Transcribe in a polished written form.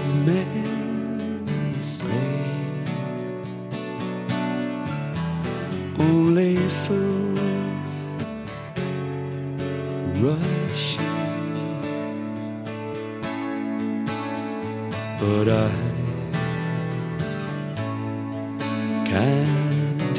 wise men say only fools rush in, but I can't